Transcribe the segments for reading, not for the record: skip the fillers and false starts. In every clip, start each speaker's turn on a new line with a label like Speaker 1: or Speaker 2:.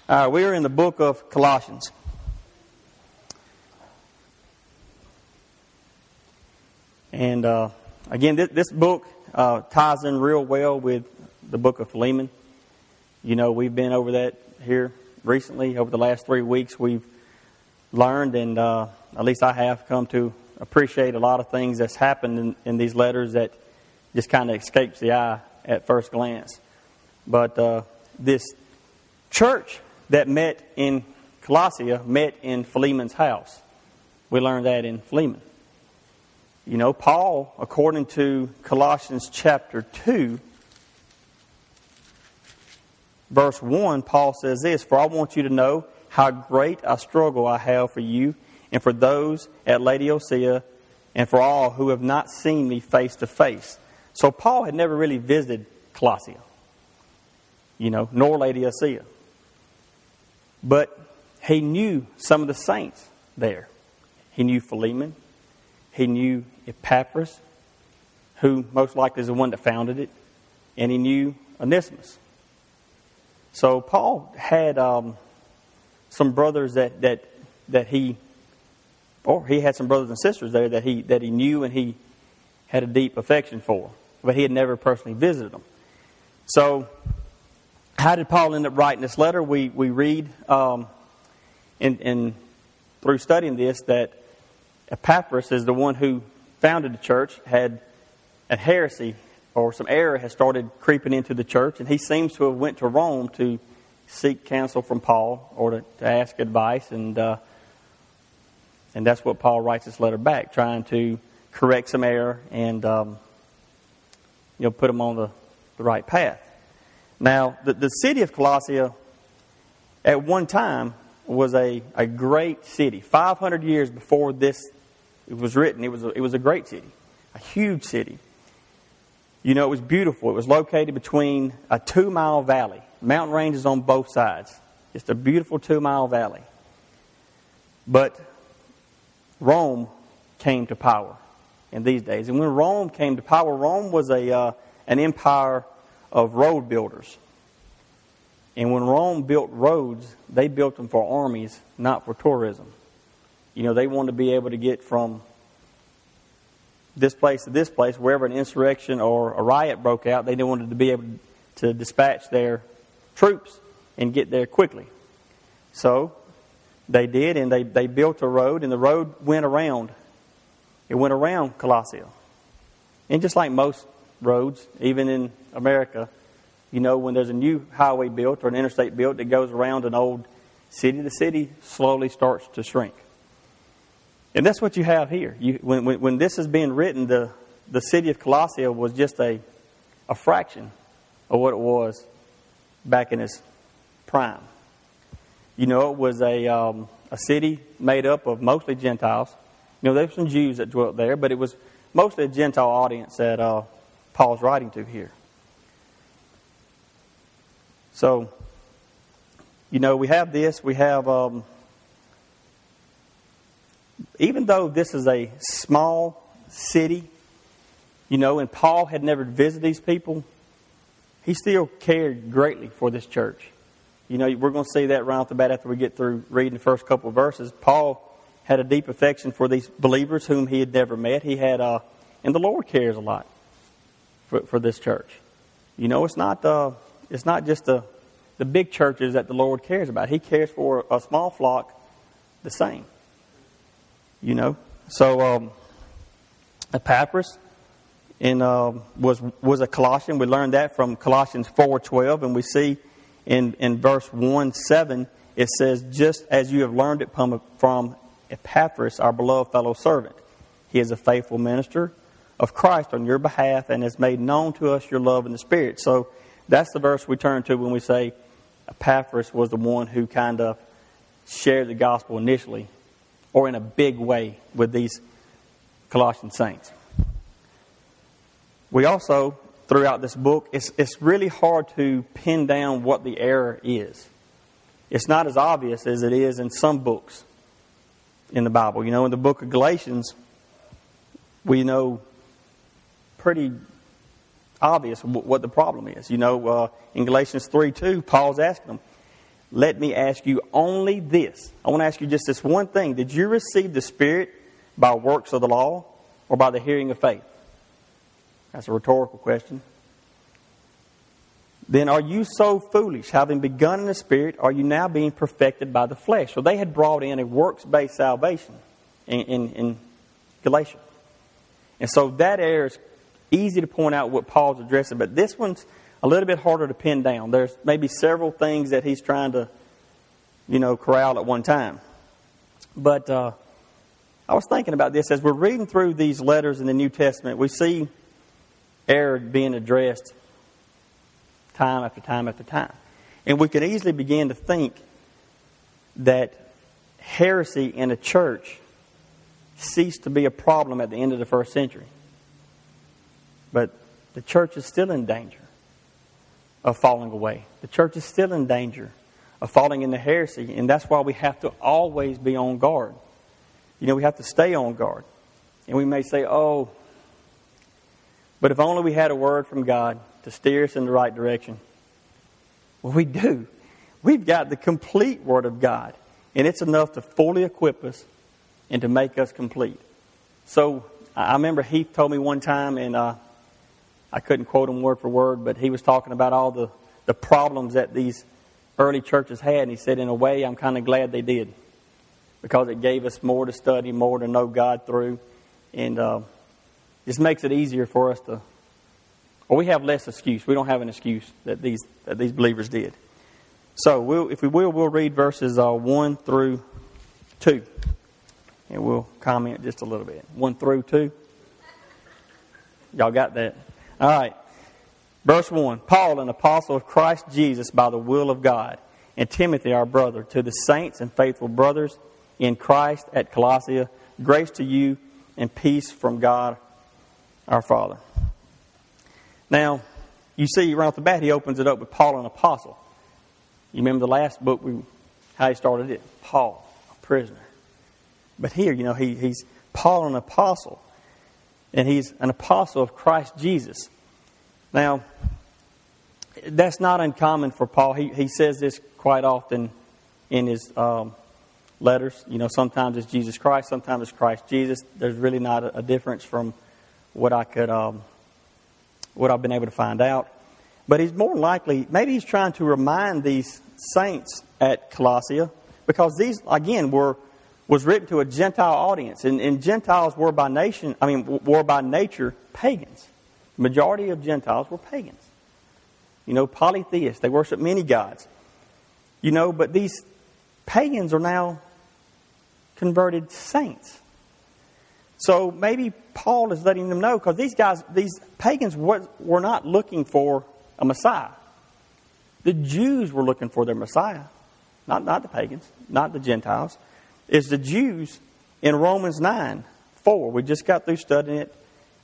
Speaker 1: We are in the book of Colossians. And again, this book ties in real well with the book of Philemon. You know, we've been over that here recently. Over the last 3 weeks, we've learned, and at least I have, come to appreciate a lot of things that's happened in these letters that just kind of escapes the eye at first glance. But this church that met in Colossia met in Philemon's house. We learned that in Philemon. You know, Paul, according to Colossians chapter 2, verse 1, Paul says this, "For I want you to know how great a struggle I have for you and for those at Laodicea and for all who have not seen me face to face." So Paul had never really visited Colossia, you know, nor Laodicea. But he knew some of the saints there. He knew Philemon. He knew Epaphras, who most likely is the one that founded it. And he knew Onesimus. So Paul had some brothers that he had some brothers and sisters there that he knew and he had a deep affection for. But he had never personally visited them. So how did Paul end up writing this letter? We read through studying this that Epaphras is the one who founded the church, had a heresy or some error has started creeping into the church, and he seems to have went to Rome to seek counsel from Paul or to ask advice, and that's what Paul writes this letter back, trying to correct some error and put them on the right path. Now, the city of Colossia at one time was a great city. 500 years before this it was written, it was a great city, a huge city. You know, it was beautiful. It was located between a 2-mile valley, mountain ranges on both sides. Just a beautiful 2-mile valley. But Rome came to power in these days. And when Rome came to power, Rome was an empire of road builders. And when Rome built roads, they built them for armies, not for tourism. You know, they wanted to be able to get from this place to this place, wherever an insurrection or a riot broke out, they wanted to be able to dispatch their troops and get there quickly. So they did, and they built a road, and the road went around. It went around Colossia. And just like most roads, even in America, you know, when there's a new highway built or an interstate built that goes around an old city, the city slowly starts to shrink. And that's what you have here. When this is being written, the city of Colossia was just a fraction of what it was back in its prime. You know, it was a city made up of mostly Gentiles. You know, there were some Jews that dwelt there, but it was mostly a Gentile audience that Paul's writing to here. So, you know, we have this. We have, even though this is a small city, you know, and Paul had never visited these people, he still cared greatly for this church. You know, we're going to see that right off the bat after we get through reading the first couple of verses. Paul had a deep affection for these believers whom he had never met. He had, and the Lord cares a lot for this church. You know, it's not just the big churches that the Lord cares about. He cares for a small flock the same. You know, so Epaphras was a Colossian. We learned that from Colossians 4:12, and we see in verse 1:7 it says, "Just as you have learned it from Epaphras, our beloved fellow servant, he is a faithful minister of Christ on your behalf, and has made known to us your love in the Spirit." So that's the verse we turn to when we say Epaphras was the one who kind of shared the gospel initially, or in a big way, with these Colossian saints. We also, throughout this book, it's really hard to pin down what the error is. It's not as obvious as it is in some books in the Bible. You know, in the book of Galatians, we know pretty obvious what the problem is. You know, in Galatians 3:2, Paul's asking them, let me ask you only this. I want to ask you just this one thing. Did you receive the Spirit by works of the law or by the hearing of faith? That's a rhetorical question. Then are you so foolish, having begun in the Spirit, are you now being perfected by the flesh? So they had brought in a works-based salvation in Galatia. And so that error is easy to point out what Paul's addressing, but this one's a little bit harder to pin down. There's maybe several things that he's trying to, corral at one time. But I was thinking about this. As we're reading through these letters in the New Testament, we see error being addressed time after time after time. And we could easily begin to think that heresy in a church ceased to be a problem at the end of the first century. But the church is still in danger of falling away. The church is still in danger of falling into heresy, and that's why we have to always be on guard. We have to stay on guard. And we may say, oh, but if only we had a word from God to steer us in the right direction. Well, we do. We've got the complete Word of God, and it's enough to fully equip us and to make us complete. So I remember Heath told me one time, and I couldn't quote him word for word, but he was talking about all the problems that these early churches had, and he said, in a way, I'm kind of glad they did, because it gave us more to study, more to know God through, and just makes it easier for us to, or we have less excuse. We don't have an excuse that these believers did. So we'll read verses 1 through 2. And we'll comment just a little bit. 1 through 2. Y'all got that? All right. Verse 1. Paul, an apostle of Christ Jesus by the will of God, and Timothy, our brother, to the saints and faithful brothers in Christ at Colossae, grace to you and peace from God our Father. Now, you see right off the bat, he opens it up with Paul, an apostle. You remember the last book, how he started it? Paul, a prisoner. But here, he's Paul, an apostle. And he's an apostle of Christ Jesus. Now, that's not uncommon for Paul. He says this quite often in his letters. Sometimes it's Jesus Christ, sometimes it's Christ Jesus. There's really not a difference from what I've been able to find out. But he's more likely, maybe he's trying to remind these saints at Colossae, because these, again, was written to a Gentile audience, and Gentiles were by nature pagans. The majority of Gentiles were pagans. Polytheists. They worship many gods. But these pagans are now converted saints. So maybe Paul is letting them know, because these pagans were not looking for a Messiah. The Jews were looking for their Messiah, not the pagans, not the Gentiles. It's the Jews in Romans 9:4. We just got through studying it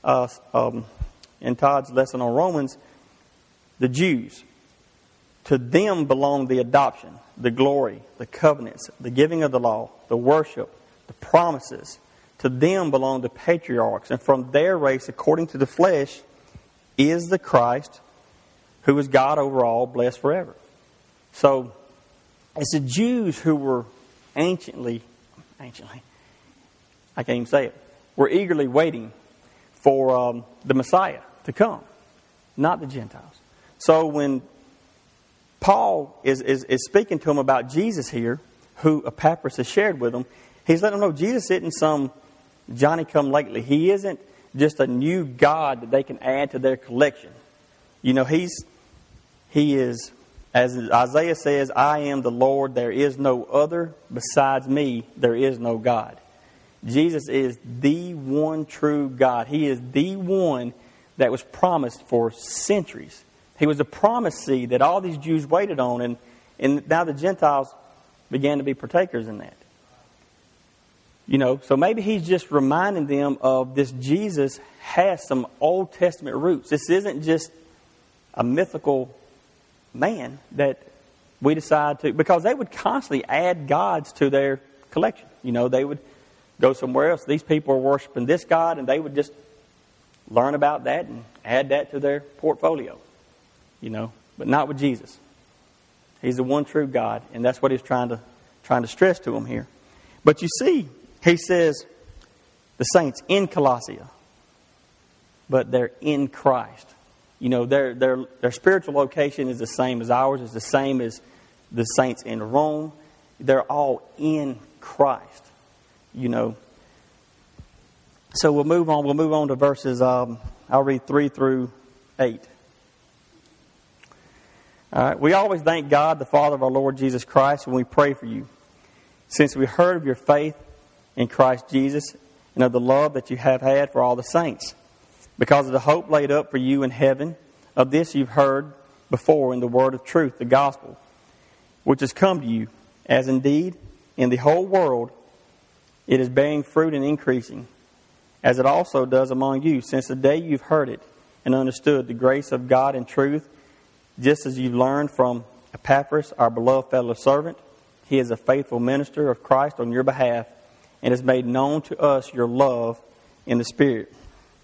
Speaker 1: in Todd's lesson on Romans. The Jews, to them belong the adoption, the glory, the covenants, the giving of the law, the worship, the promises. To them belong the patriarchs, and from their race, according to the flesh, is the Christ, who is God over all, blessed forever. So, it's the Jews who were anciently, I can't even say it, were eagerly waiting for the Messiah to come, not the Gentiles. So when Paul is speaking to them about Jesus here, who Epaphras has shared with them, he's letting them know Jesus isn't some Johnny-come-lately. He isn't just a new God that they can add to their collection. He is, as Isaiah says, I am the Lord, there is no other. Besides me, there is no God. Jesus is the one true God. He is the one that was promised for centuries. He was the promised seed that all these Jews waited on, and now the Gentiles began to be partakers in that. So maybe he's just reminding them of this Jesus has some Old Testament roots. This isn't just a mythical man that we decide to, because they would constantly add gods to their collection. They would go somewhere else. These people are worshiping this God, and they would just learn about that and add that to their portfolio. But not with Jesus. He's the one true God, and that's what he's trying to stress to them here. But you see, he says the saints in Colossae, but they're in Christ. You know, their spiritual location is the same as ours. It's the same as the saints in Rome. They're all in Christ. You know. So we'll move on. We'll move on to verses. I'll read 3 through 8. All right. We always thank God, the Father of our Lord Jesus Christ, when we pray for you, since we heard of your faith in Christ Jesus and of the love that you have had for all the saints. Because of the hope laid up for you in heaven, of this you've heard before in the word of truth, the gospel, which has come to you, as indeed in the whole world it is bearing fruit and increasing, as it also does among you, since the day you've heard it and understood the grace of God in truth, just as you've learned from Epaphras, our beloved fellow servant. He is a faithful minister of Christ on your behalf, and has made known to us your love in the Spirit.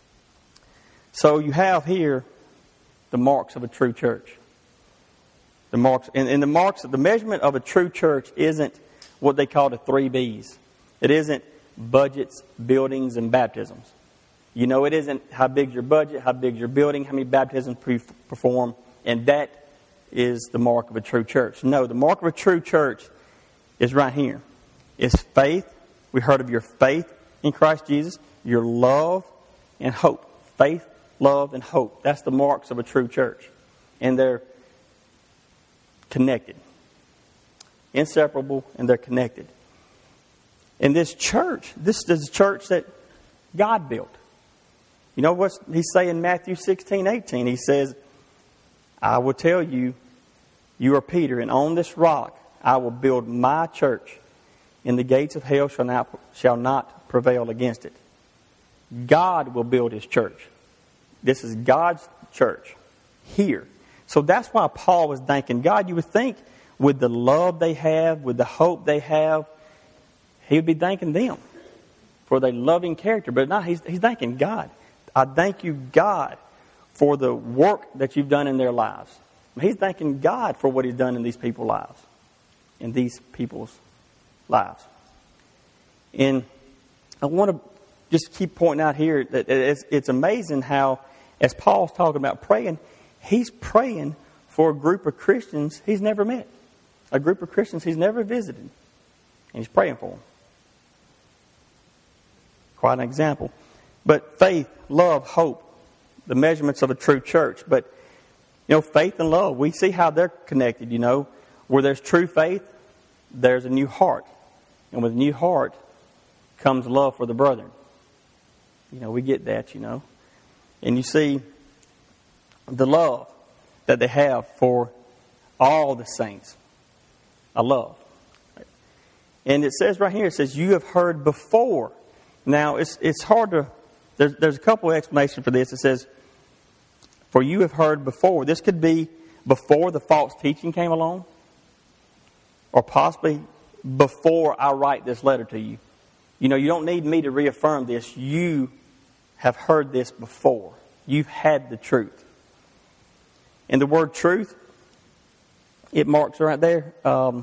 Speaker 1: So you have here the marks of a true church. The marks, and the marks, the measurement of a true church isn't what they call the 3 B's. It isn't budgets, buildings, and baptisms. You know, it isn't how big's your budget, how big's your building, how many baptisms perform, and that is the mark of a true church. No, the mark of a true church is right here. It's faith. We heard of your faith in Christ Jesus, your love and hope. Faith, love, and hope. That's the marks of a true church. And they're connected. Inseparable, and they're connected. And this church, this is a church that God built. You know what He say in Matthew 16:18? He says, I will tell you, you are Peter, and on this rock I will build my church, and the gates of hell shall not prevail against it. God will build His church. This is God's church here. So that's why Paul was thanking God. You would think with the love they have, with the hope they have, he would be thanking them for their loving character. But no, he's thanking God. I thank you, God, for the work that you've done in their lives. He's thanking God for what He's done in these people's lives. In these people's lives. And I want to just keep pointing out here that it's amazing how, as Paul's talking about praying, he's praying for a group of Christians he's never met. A group of Christians he's never visited. And he's praying for them. Quite an example. But faith, love, hope, the measurements of a true church. But, you know, faith and love, we see how they're connected, you know. Where there's true faith, there's a new heart. And with a new heart comes love for the brethren. You know, we get that, you know. And you see the love that they have for all the saints. A love. And it says right here, it says, you have heard before. Now, it's hard to... There's a couple of explanations for this. It says, for you have heard before. This could be before the false teaching came along. Or possibly before I write this letter to you. You know, you don't need me to reaffirm this. You have heard this before. You've had the truth. And the word truth, it marks right there. The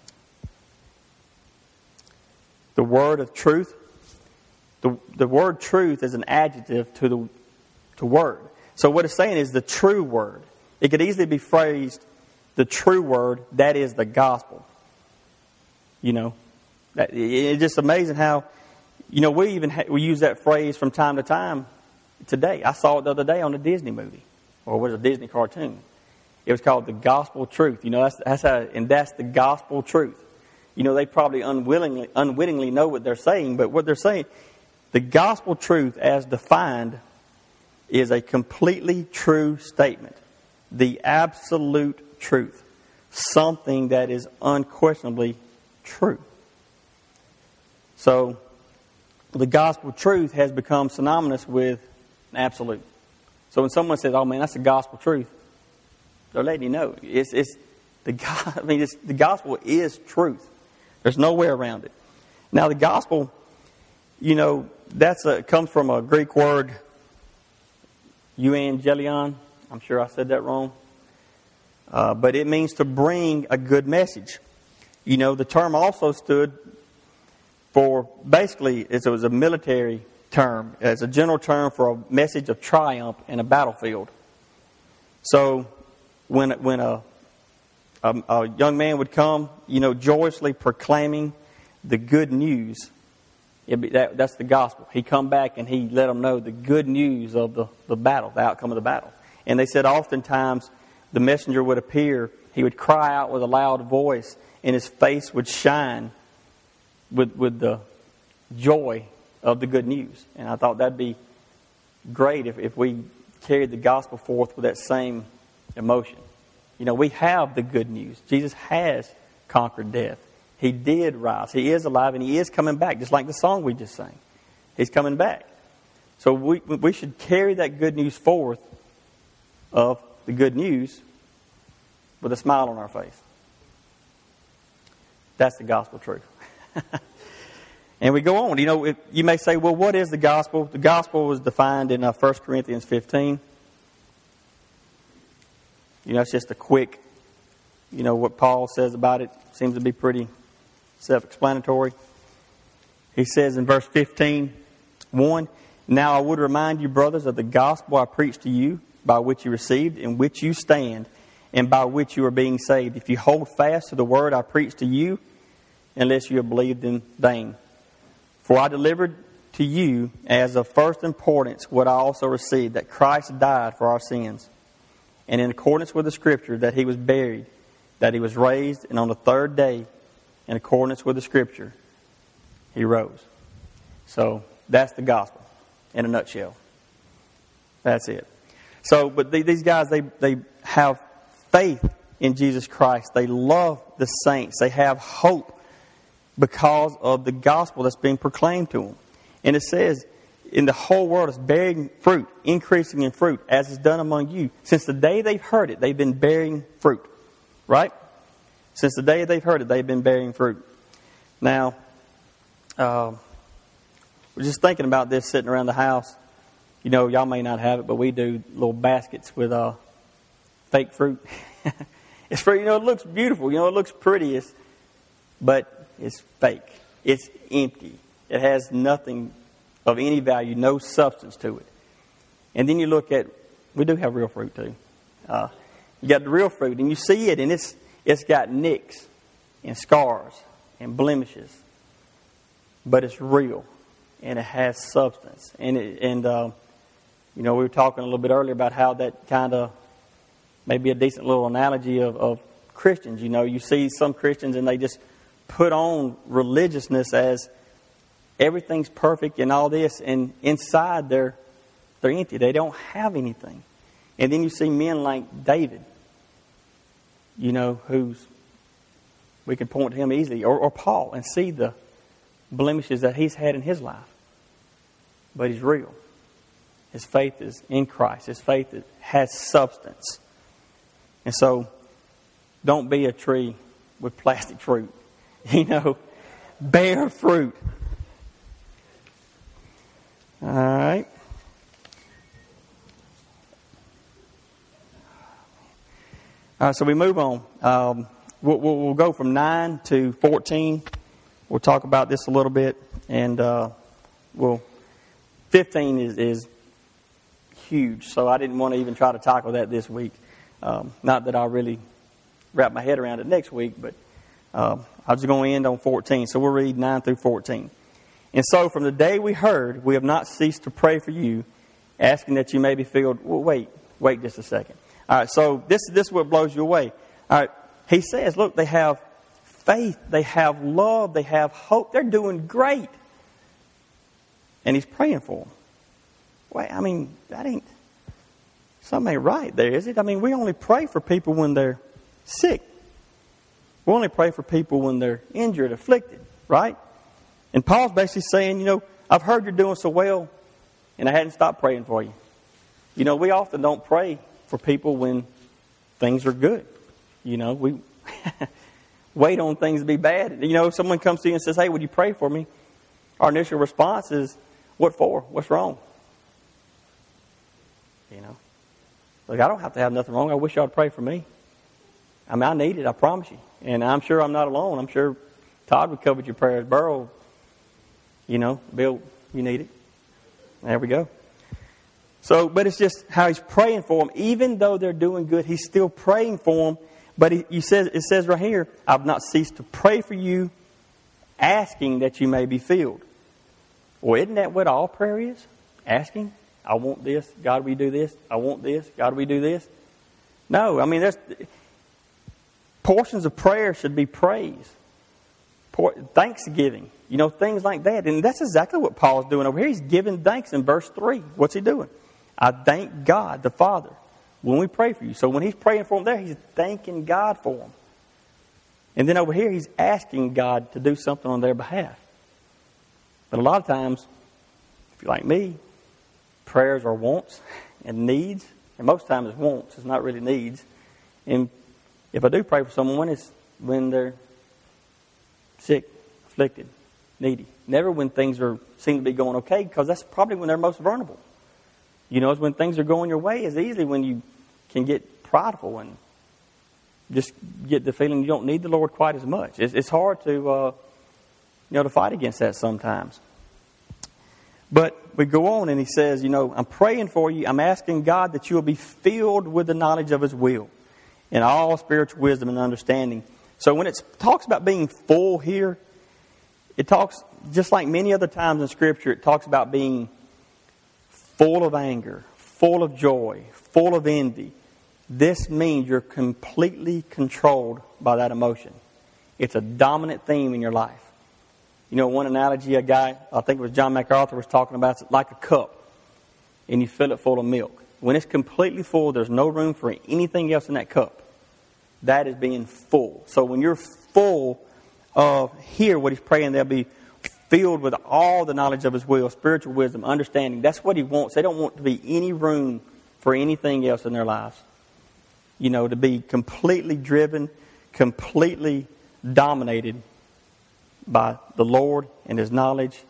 Speaker 1: word of truth. The word truth is an adjective to word. So what it's saying is the true word. It could easily be phrased, the true word, that is the gospel. You know, it's just amazing how, you know, we use that phrase from time to time today. I saw it the other day on a Disney movie, or it was a Disney cartoon. It was called the gospel truth. You know, that's the gospel truth. You know, they probably unwittingly know what they're saying, but what they're saying, the gospel truth as defined is a completely true statement. The absolute truth. Something that is unquestionably true. So, the gospel truth has become synonymous with an absolute. So when someone says, "Oh man, that's the gospel truth," they're letting you know the gospel is truth. There's no way around it. Now the gospel, you know, comes from a Greek word, euangelion. I'm sure I said that wrong. but it means to bring a good message. You know, the term also stood for, basically, it was a military term. It's a general term for a message of triumph in a battlefield. So when a young man would come, you know, joyously proclaiming the good news, that's the gospel. He'd come back and he let them know the good news of the battle, the outcome of the battle. And they said oftentimes the messenger would appear, he would cry out with a loud voice, and his face would shine with the joy of the good news. And I thought that'd be great if we carried the gospel forth with that same emotion. You know, we have the good news. Jesus has conquered death. He did rise. He is alive, and He is coming back, just like the song we just sang. He's coming back. So we should carry that good news forth of the good news with a smile on our face. That's the gospel truth. And we go on. You know, you may say, well, what is the gospel? The gospel was defined in 1 Corinthians 15. You know, it's just a quick, you know, what Paul says about it seems to be pretty self-explanatory. He says in verse 15, 1, "Now I would remind you, brothers, of the gospel I preached to you, by which you received, in which you stand, and by which you are being saved, if you hold fast to the word I preached to you, unless you have believed in vain. For I delivered to you as of first importance what I also received, that Christ died for our sins, and in accordance with the Scripture, that He was buried, that He was raised, and on the third day, in accordance with the Scripture, He rose." So that's the gospel in a nutshell. That's it. So, but these guys, they have faith in Jesus Christ. They love the saints. They have hope because of the gospel that's being proclaimed to them. And it says, in the whole world is bearing fruit, increasing in fruit, as is done among you. Since the day they've heard it, they've been bearing fruit. Right? Since the day they've heard it, they've been bearing fruit. Now, we're just thinking about this sitting around the house. You know, y'all may not have it, but we do little baskets with fake fruit. It's fruit, you know, it looks beautiful. You know, it looks pretty, but it's fake. It's empty. It has nothing of any value, no substance to it. And then you look at, we do have real fruit too. You got the real fruit, and you see it, and it's got nicks and scars and blemishes, but it's real, and it has substance. And you know, we were talking a little bit earlier about how that kind of may be a decent little analogy of Christians. You know, you see some Christians and they just put on religiousness as everything's perfect and all this, and inside they're empty. They don't have anything. And then you see men like David, you know, we can point to him easily, or Paul, and see the blemishes that he's had in his life. But he's real. His faith is in Christ. His faith has substance. And so, don't be a tree with plastic fruit. You know, bear fruit. All right. All right, so we move on. We'll go from 9 to 14. We'll talk about this a little bit. And 15 is huge, so I didn't want to even try to tackle that this week. Not that I'll really wrap my head around it next week, but I'm just going to end on 14. So we'll read 9 through 14. "And so from the day we heard, we have not ceased to pray for you, asking that you may be filled." Well, wait just a second. All right, so this is what blows you away. All right, he says, look, they have faith, they have love, they have hope. They're doing great. And he's praying for them. Wait, I mean, something ain't right there, is it? I mean, we only pray for people when they're sick. We only pray for people when they're injured, afflicted, right? And Paul's basically saying, you know, I've heard you're doing so well, and I hadn't stopped praying for you. You know, we often don't pray for people when things are good. You know, we wait on things to be bad. You know, if someone comes to you and says, "Hey, would you pray for me?" Our initial response is, "What for? What's wrong?" You know, look, I don't have to have nothing wrong. I wish y'all would pray for me. I mean, I need it, I promise you. And I'm sure I'm not alone. I'm sure Todd would cover your prayers. Burl, Bill, you need it. There we go. So, but it's just how he's praying for them. Even though they're doing good, he's still praying for them. But it says right here, I've not ceased to pray for you, asking that you may be filled. Well, isn't that what all prayer is? Asking, I want this. God, will you do this? I want this. God, will you do this? No, I mean, there's portions of prayer should be praise, thanksgiving, things like that. And that's exactly what Paul's doing over here. He's giving thanks in verse 3. What's he doing? I thank God the Father when we pray for you. So when he's praying for them there, he's thanking God for them. And then over here, he's asking God to do something on their behalf. But a lot of times, if you're like me, prayers are wants and needs. And most times it's wants. It's not really needs. And if I do pray for someone, it's when they're sick, afflicted, needy. Never when things seem to be going okay, because that's probably when they're most vulnerable. It's when things are going your way. It's easily when you can get prideful and just get the feeling you don't need the Lord quite as much. It's hard to fight against that sometimes. But we go on and he says, I'm praying for you. I'm asking God that you will be filled with the knowledge of His will and all spiritual wisdom and understanding. So when it talks about being full here, it talks, just like many other times in Scripture, it talks about being full of anger, full of joy, full of envy. This means you're completely controlled by that emotion. It's a dominant theme in your life. One analogy a guy, I think it was John MacArthur, was talking about, it's like a cup, and you fill it full of milk. When it's completely full, there's no room for anything else in that cup. That is being full. So when you're full of, here, what he's praying, they'll be filled with all the knowledge of His will, spiritual wisdom, understanding. That's what He wants. They don't want to be any room for anything else in their lives. To be completely driven, completely dominated by the Lord and His knowledge.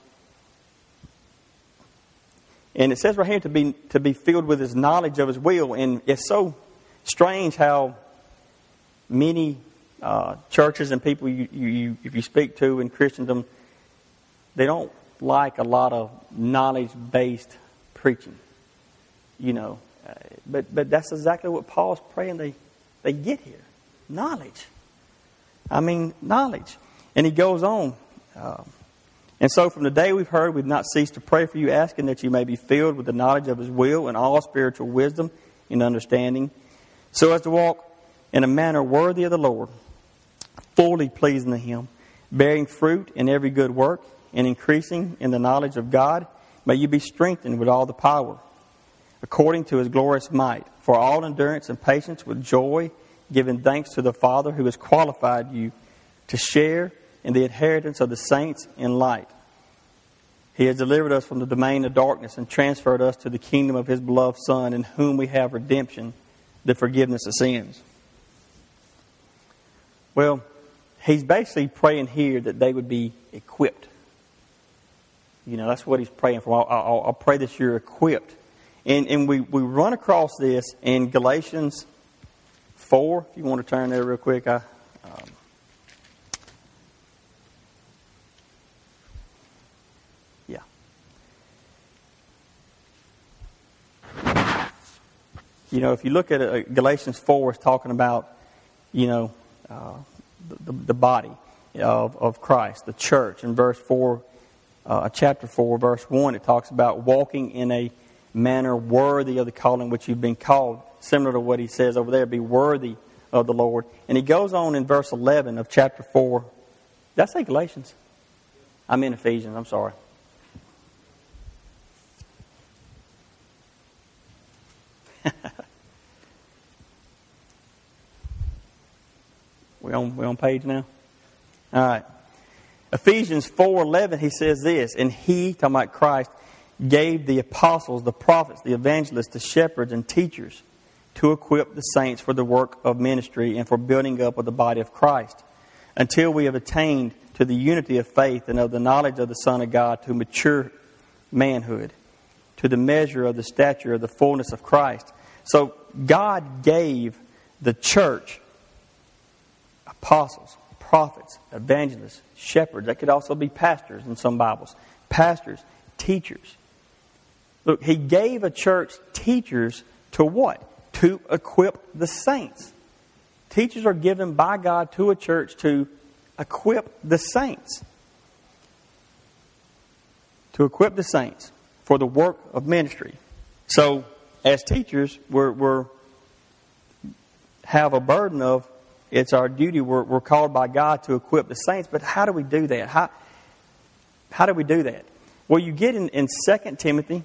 Speaker 1: And it says right here to be filled with His knowledge of His will. And it's so strange how many churches and people if you speak to in Christendom, they don't like a lot of knowledge-based preaching. But that's exactly what Paul's praying they get here. Knowledge. Knowledge. And he goes on. And so from the day we've heard, we've not ceased to pray for you, asking that you may be filled with the knowledge of His will and all spiritual wisdom and understanding, so as to walk in a manner worthy of the Lord, fully pleasing to Him, bearing fruit in every good work, and increasing in the knowledge of God. May you be strengthened with all the power, according to His glorious might, for all endurance and patience with joy, giving thanks to the Father who has qualified you to share in the inheritance of the saints in light. He has delivered us from the domain of darkness and transferred us to the kingdom of His beloved Son, in whom we have redemption, the forgiveness of sins. Well, he's basically praying here that they would be equipped. That's what he's praying for. I'll pray that you're equipped. And we run across this in Galatians 4. If you want to turn there real quick. If you look at Galatians 4, it's talking about, the body of Christ, the church. In verse 4, chapter 4, verse 1, it talks about walking in a manner worthy of the calling which you've been called. Similar to what he says over there, be worthy of the Lord. And he goes on in verse 11 of chapter 4. Did I say Galatians? I'm in Ephesians, I'm sorry. We on page now? All right. Ephesians 4:11, he says this, and He, talking about Christ, gave the apostles, the prophets, the evangelists, the shepherds, and teachers to equip the saints for the work of ministry and for building up of the body of Christ, until we have attained to the unity of faith and of the knowledge of the Son of God, to mature manhood, to the measure of the stature of the fullness of Christ. So God gave the church apostles, prophets, evangelists, shepherds. That could also be pastors in some Bibles. Pastors, teachers. Look, He gave a church teachers to what? To equip the saints. Teachers are given by God to a church to equip the saints. To equip the saints for the work of ministry. So, as teachers, we're have a burden of, it's our duty, we're called by God to equip the saints, but how do we do that? How do we do that? Well, you get in 2 Timothy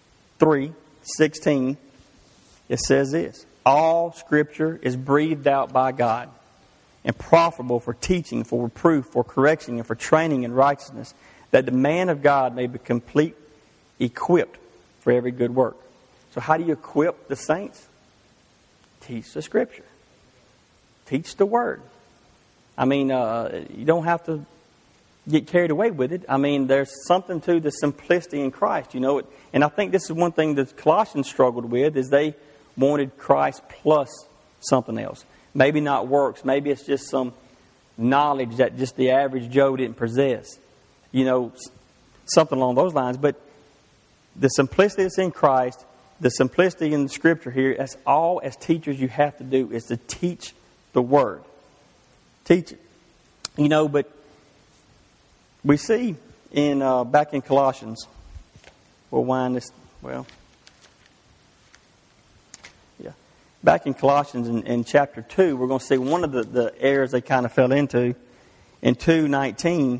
Speaker 1: 3:16, it says this: all Scripture is breathed out by God and profitable for teaching, for reproof, for correction, and for training in righteousness, that the man of God may be complete, equipped for every good work. So how do you equip the saints? Teach the Scripture. Teach the Word. I mean, you don't have to get carried away with it. I mean, there's something to the simplicity in Christ, you know. And I think this is one thing that Colossians struggled with, is they wanted Christ plus something else. Maybe not works. Maybe it's just some knowledge that just the average Joe didn't possess. You know, something along those lines. But the simplicity that's in Christ, the simplicity in the Scripture here, that's all as teachers you have to do, is to teach the Word. Teach it. You know, but we see in back in Colossians, we'll wind this, back in Colossians in chapter 2, we're going to see one of the errors they kind of fell into. In 2:19,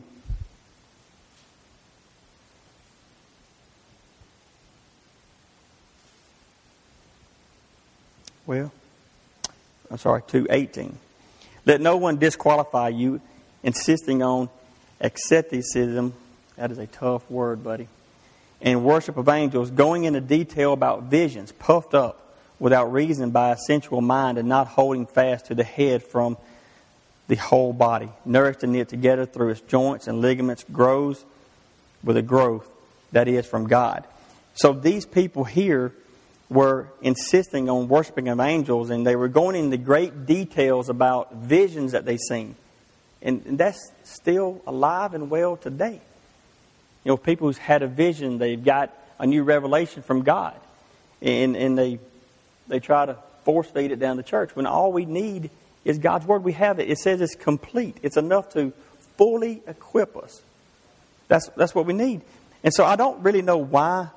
Speaker 1: well, I'm sorry, 2:18. Let no one disqualify you, insisting on asceticism, that is a tough word, buddy, and worship of angels, going into detail about visions, puffed up without reason by a sensual mind, and not holding fast to the head from the whole body, nourished and knit together through its joints and ligaments, grows with a growth that is from God. So these people here were insisting on worshiping of angels, and they were going into great details about visions that they seen. And that's still alive and well today. You know, people who's had a vision, they've got a new revelation from God, and they try to force feed it down the church, when all we need is God's Word. We have it. It says it's complete. It's enough to fully equip us. That's what we need. And so I don't really know why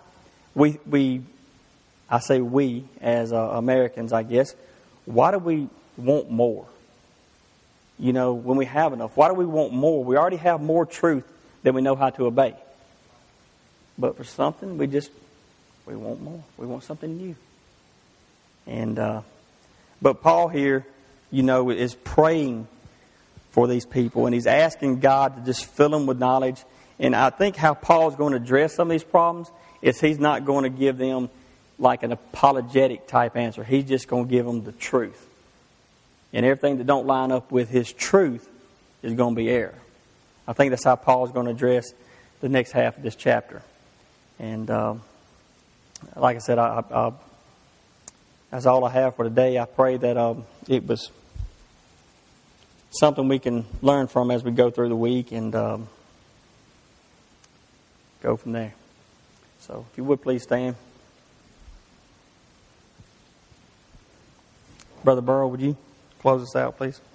Speaker 1: I say we as Americans, I guess. Why do we want more? You know, when we have enough, why do we want more? We already have more truth than we know how to obey. But for something, we want more. We want something new. And but Paul here, you know, is praying for these people, and he's asking God to just fill them with knowledge. And I think how Paul's going to address some of these problems is he's not going to give them like an apologetic type answer. He's just going to give them the truth. And everything that don't line up with his truth is going to be error. I think that's how Paul's going to address the next half of this chapter. And like I said, that's all I have for today. I pray that it was something we can learn from as we go through the week and go from there. So if you would please stand. Brother Burrow, would you close us out, please?